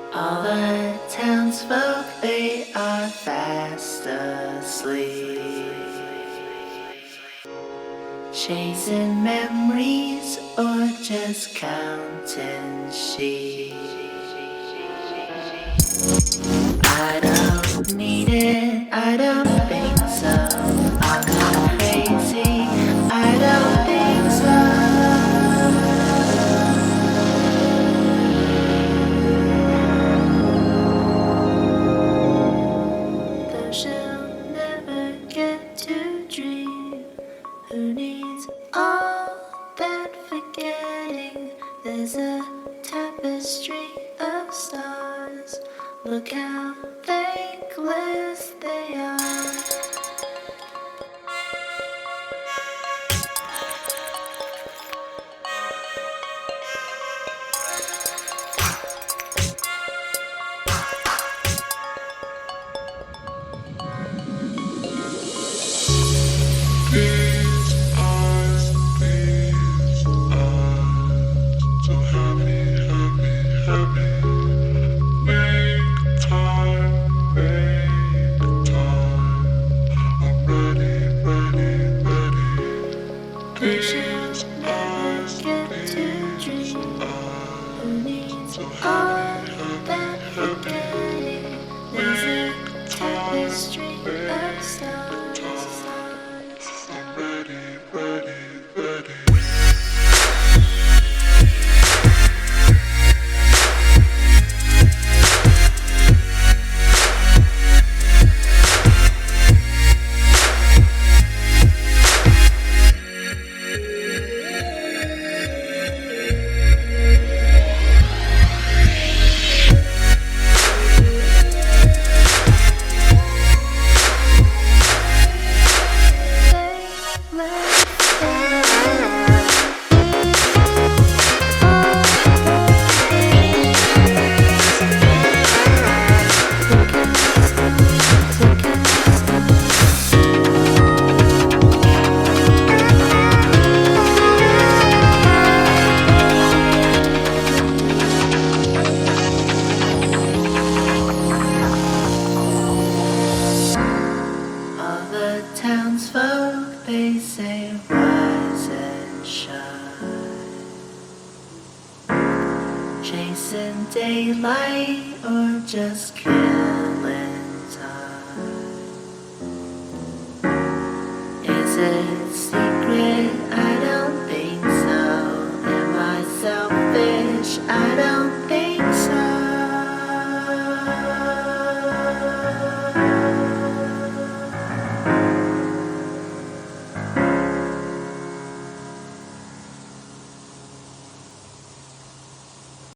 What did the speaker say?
All the townsfolk, they are fast asleep, chasing memories or just counting sheep. I don't need it, I don't think so. I'm not crazy, I don't think so. Though she'll never get to dream, who needs all that forgetting? There's a tapestry of stars. Look how thankless they are. So happy, happy, happy. Make time, make time. I'm ready, ready, ready. They should never get to dream. Who needs all that forgetting? There's a tapestry of stars. I'm ready, ready, ready. All the townsfolk, they say rise and shine, chasing daylight or just killing time. Is it sleep?